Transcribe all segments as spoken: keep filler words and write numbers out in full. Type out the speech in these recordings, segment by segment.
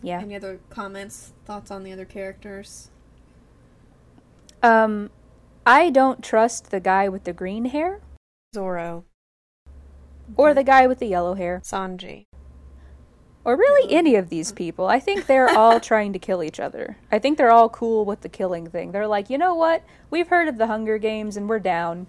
Yeah. Any other comments, thoughts on the other characters? Um, I don't trust the guy with the green hair. Zoro. Or the guy with the yellow hair. Sanji. Or really any of these people. I think they're all trying to kill each other. I think they're all cool with the killing thing. They're like, you know what? We've heard of the Hunger Games and we're down.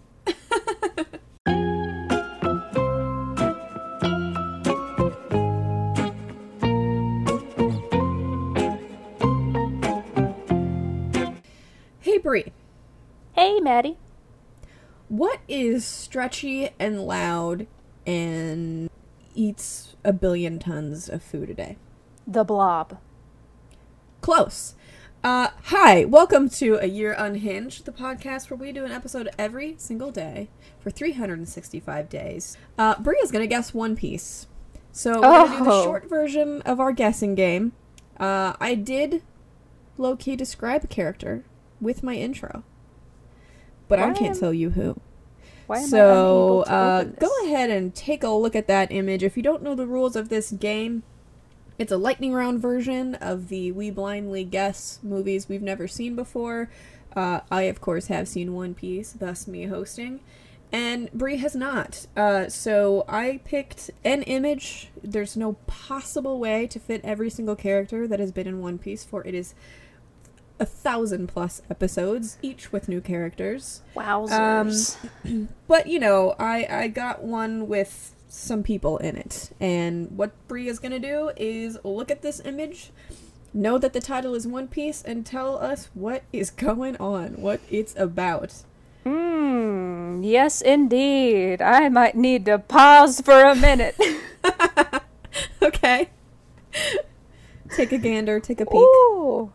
Hey, Brie. Hey, Maddie. What is stretchy and loud and eats a billion tons of food a day? The Blob. Close. Uh, hi, welcome to A Year Unhinged, the podcast where we do an episode every single day for three hundred sixty-five days. Uh, Bria's gonna guess One Piece. So we're Oh. gonna do the short version of our guessing game. Uh, I did low-key describe a character with my intro, but Why I can't am- tell you who. Why am So, I unable to uh, open this? go ahead and take a look at that image. If you don't know the rules of this game, it's a lightning round version of the We Blindly Guess movies we've never seen before. Uh, I, of course, have seen One Piece, thus me hosting, and Brie has not. Uh, so I picked an image. There's no possible way to fit every single character that has been in One Piece, for it is a thousand plus episodes, each with new characters. Wowzers. But, you know, I, I got one with some people in it. And what Brie is going to do is look at this image, know that the title is One Piece, and tell us what is going on, what it's about. Hmm, yes indeed. I might need to pause for a minute. Okay. Take a gander, take a peek. Ooh.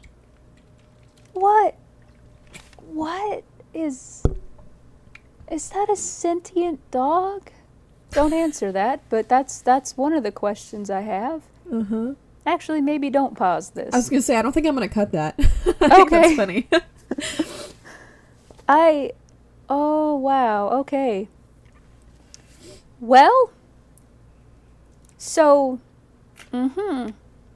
What? What is... Is that a sentient dog? Don't answer that, but that's that's one of the questions I have. Uh-huh. Actually, maybe don't pause this. I was going to say, I don't think I'm going to cut that. I think Okay. that's funny. I... Oh, wow, okay. Well... So... Mm-hmm.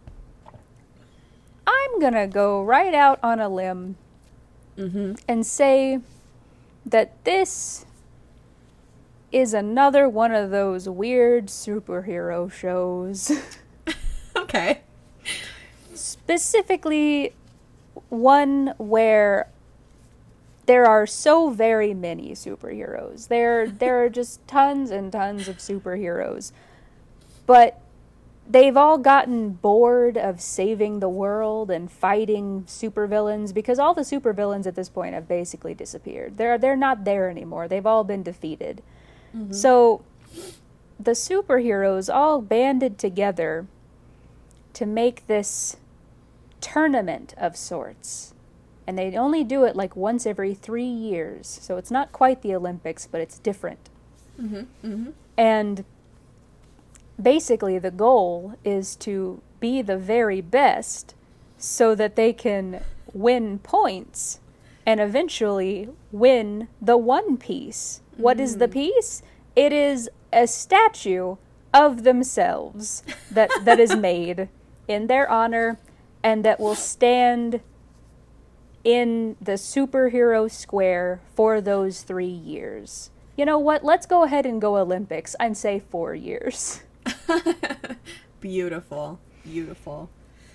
I'm gonna go right out on a limb Mm-hmm. and say that this is another one of those weird superhero shows. Okay. Specifically, one where there are so very many superheroes. There, there are just tons and tons of superheroes. But they've all gotten bored of saving the world and fighting supervillains, because all the supervillains at this point have basically disappeared. They're they're not there anymore. They've all been defeated. Mm-hmm. So the superheroes all banded together to make this tournament of sorts. And they only do it like once every three years. So it's not quite the Olympics, but it's different. Mm-hmm. Mm-hmm. And basically the goal is to be the very best so that they can win points and eventually win the One Piece. Mm. What is the piece? It is a statue of themselves that that is made in their honor and that will stand in the superhero square for those three years. You know what? Let's go ahead and go Olympics and say four years. Beautiful. Beautiful.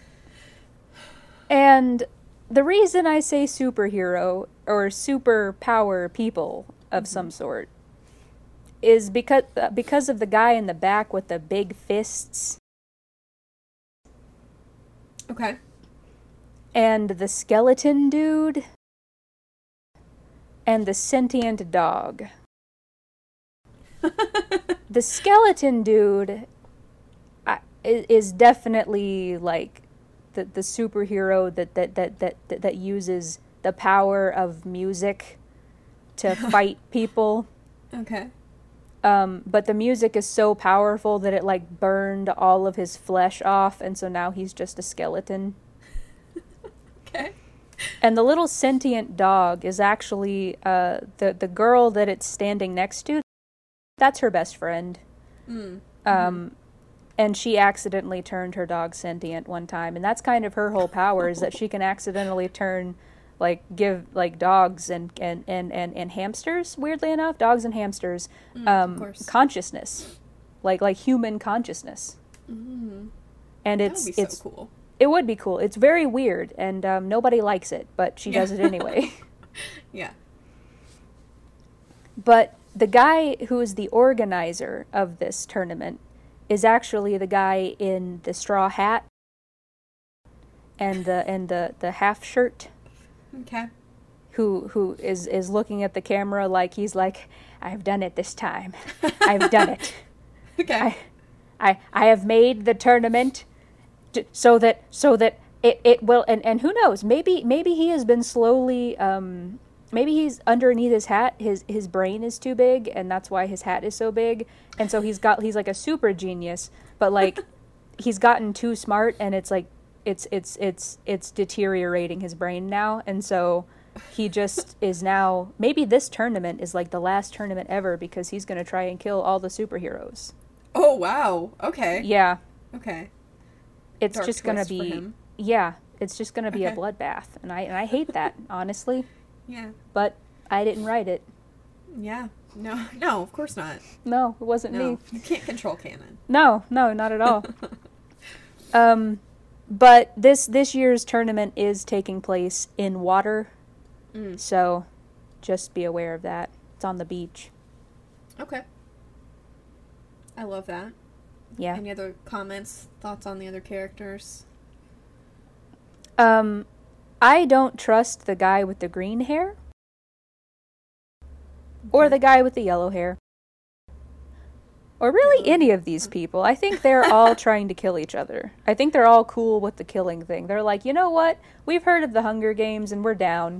And the reason I say superhero or superpower people of mm-hmm. some sort is because uh, because of the guy in the back with the big fists. Okay. And the skeleton dude. And the sentient dog. The skeleton dude I, is definitely like the the superhero that that, that, that, that that uses the power of music to fight people. Okay. Um, but the music is so powerful that it like burned all of his flesh off, and so now he's just a skeleton. Okay. And the little sentient dog is actually uh, the the girl that it's standing next to. That's her best friend. Mm. Um, and she accidentally turned her dog sentient one time, and that's kind of her whole power is that she can accidentally turn, like, give like dogs and and and and, and hamsters, weirdly enough, dogs and hamsters, Mm, um, consciousness, like like human consciousness. Mm. And That it's would be it's so cool. it would be cool. It's very weird, and um, nobody likes it, but she Yeah. does it anyway. Yeah. But the guy who is the organizer of this tournament is actually the guy in the straw hat and the and the, the half shirt Okay. who who is, is looking at the camera like he's like, I've done it this time. I've done it. Okay. I, I I have made the tournament to, so that so that it, it will and, and who knows, maybe maybe he has been slowly um maybe he's underneath his hat, his his brain is too big and that's why his hat is so big, and so he's got he's like a super genius, but like he's gotten too smart and it's like it's it's it's it's deteriorating his brain now, and so he just is now, maybe this tournament is like the last tournament ever because he's going to try and kill all the superheroes. Oh, wow. Okay. Yeah. Okay. It's Dark just going to twist for be him. yeah, it's just going to be Okay. a bloodbath, and I and I hate that, honestly, Yeah. but I didn't write it. Yeah. No, no, of course not. No, it wasn't No. me. You can't control canon. No, no, not at all. um but this this year's tournament is taking place in water. Mm. So just be aware of that. It's on the beach. Okay. I love that. Yeah. Any other comments, thoughts on the other characters? Um, I don't trust the guy with the green hair or Okay. the guy with the yellow hair. Or really any of these people. I think they're all trying to kill each other. I think they're all cool with the killing thing. They're like, you know what? We've heard of the Hunger Games and we're down.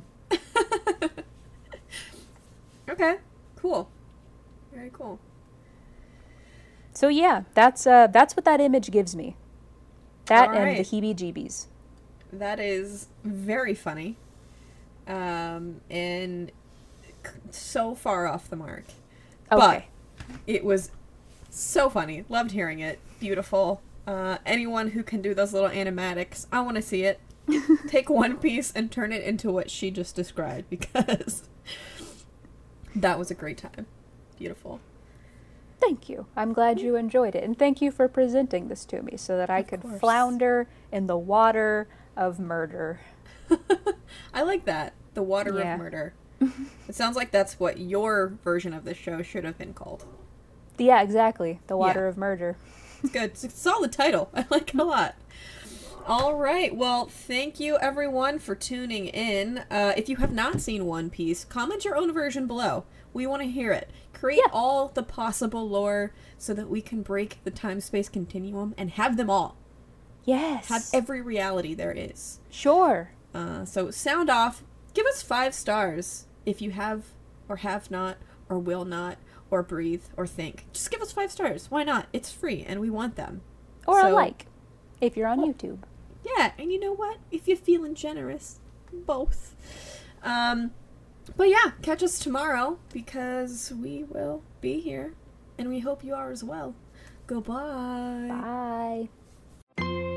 Okay. Cool. Very cool. So yeah, that's uh that's what that image gives me. That All and right. the heebie-jeebies. That is very funny. Um, and c- so far off the mark. Okay. But it was so funny. Loved hearing it. Beautiful. Uh, anyone who can do those little animatics, I want to see it. Take One Piece and turn it into what she just described, because that was a great time. Beautiful. Thank you. I'm glad you enjoyed it. And thank you for presenting this to me so that I Of could course. flounder in the water of murder. I like that. The Water Yeah. of Murder. It sounds like that's what your version of the show should have been called. Yeah, exactly. The water Yeah. of murder. It's good. It's a solid title. I like it a lot. All right. Well, thank you everyone for tuning in. Uh, if you have not seen One Piece, comment your own version below. We want to hear it. Create Yeah. all the possible lore so that we can break the time-space continuum and have them all. Yes. Have every reality there is. Sure. Uh, so sound off. Give us five stars if you have or have not or will not or breathe or think. Just give us five stars. Why not? It's free and we want them. Or a So- like, if you're on Well, YouTube. Yeah, and you know what? If you're feeling generous, both. Um, but yeah, catch us tomorrow because we will be here and we hope you are as well. Goodbye. Bye.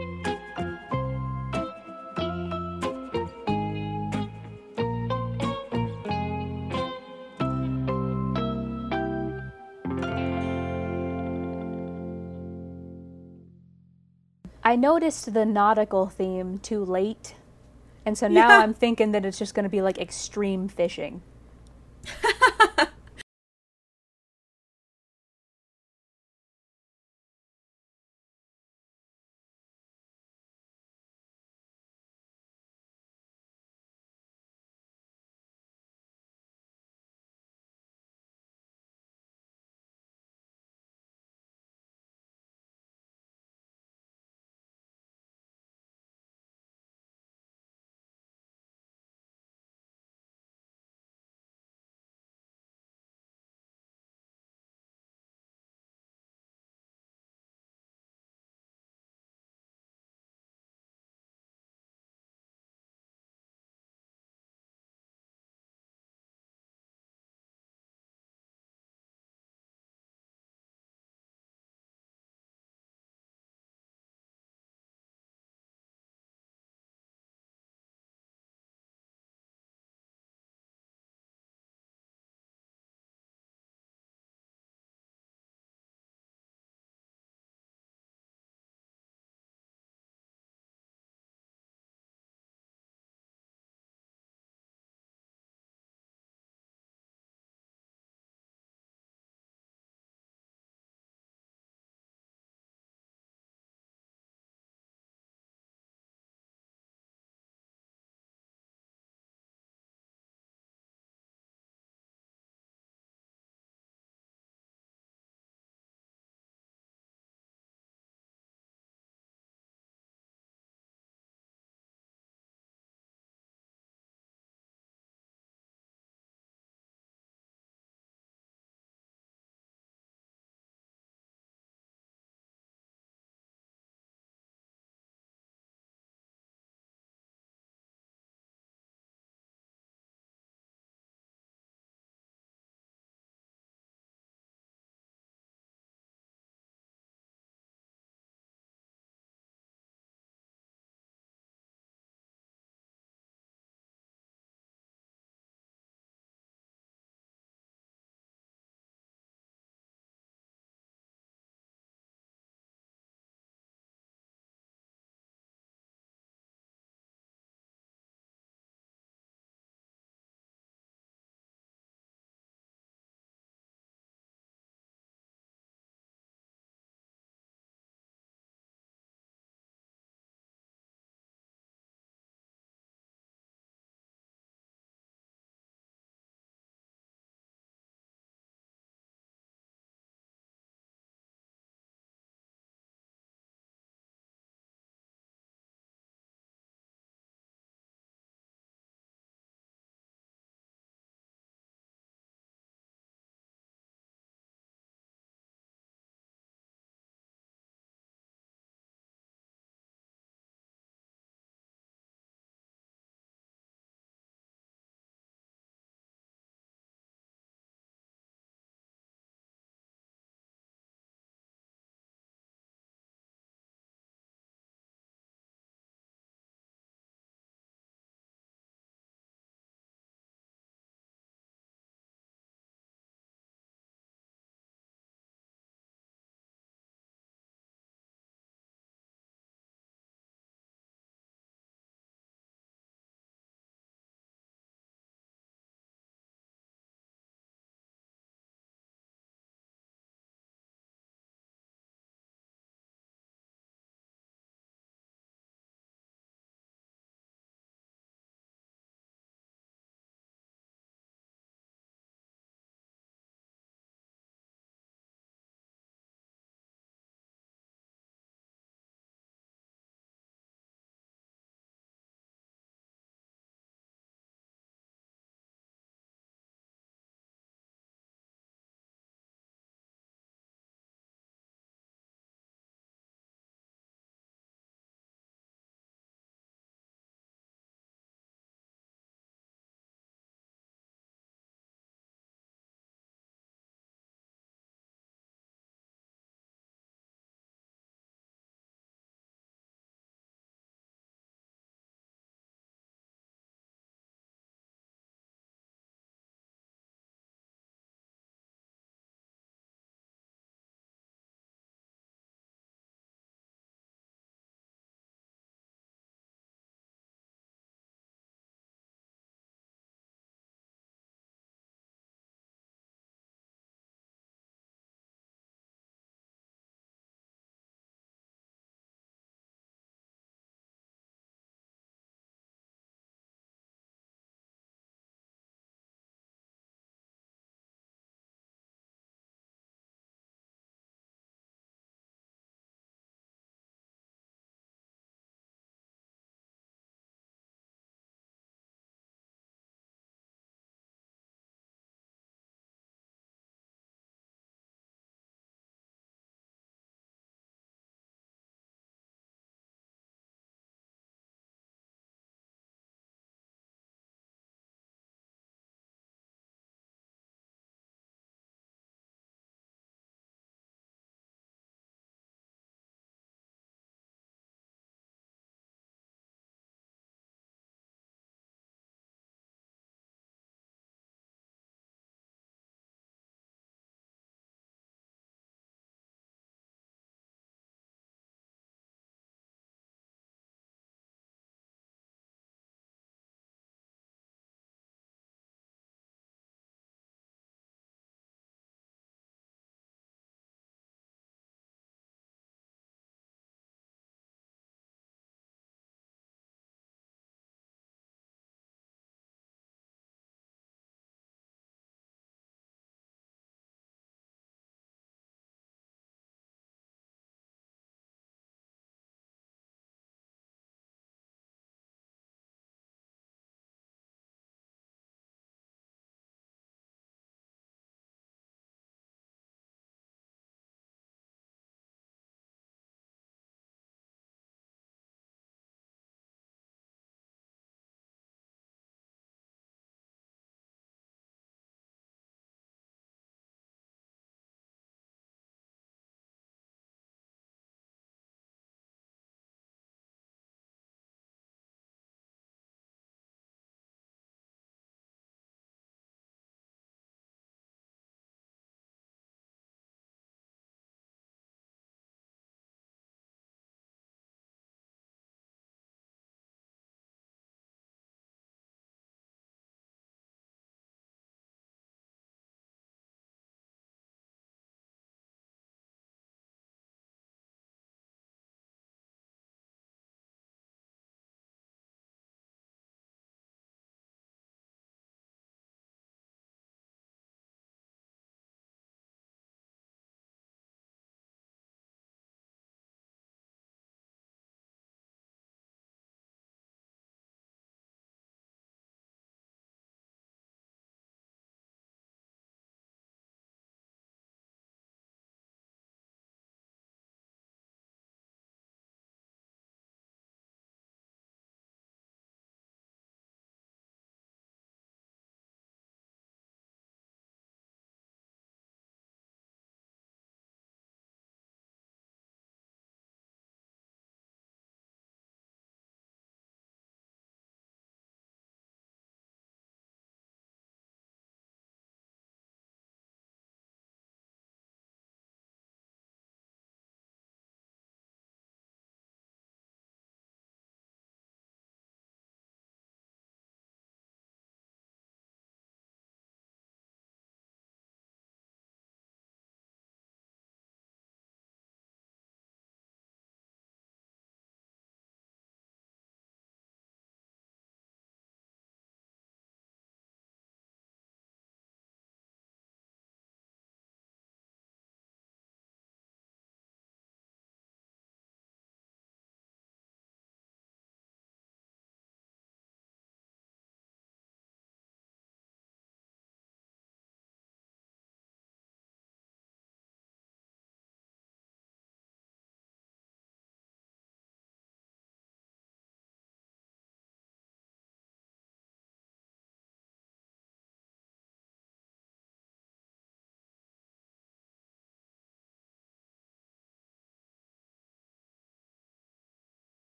I noticed the nautical theme too late, and so now Yeah. I'm thinking that it's just going to be like extreme fishing.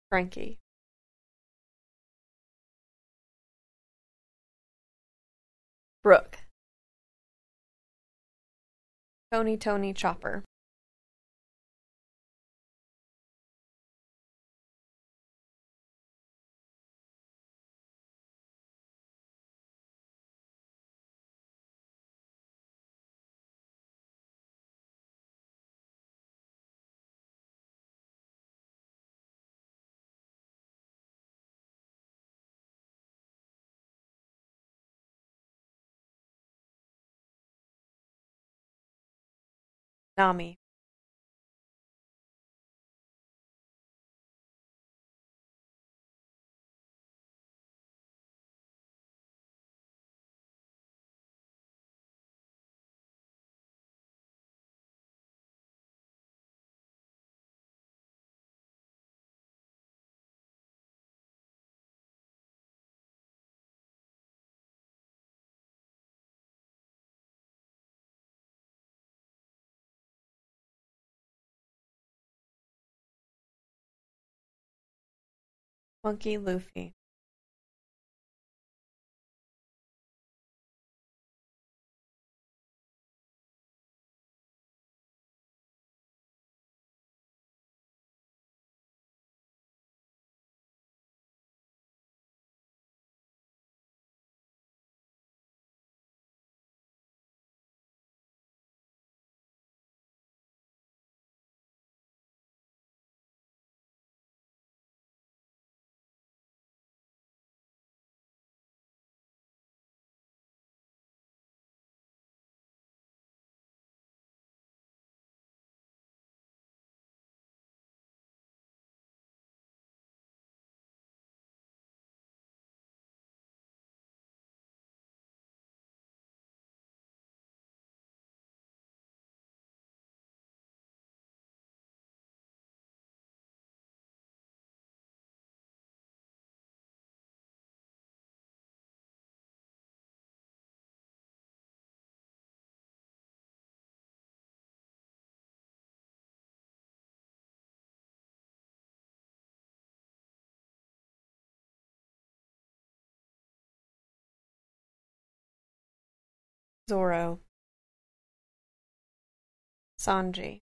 Frankie. Brooke. Tony Tony Chopper. Nami. Monkey Luffy. Zoro. Sanji.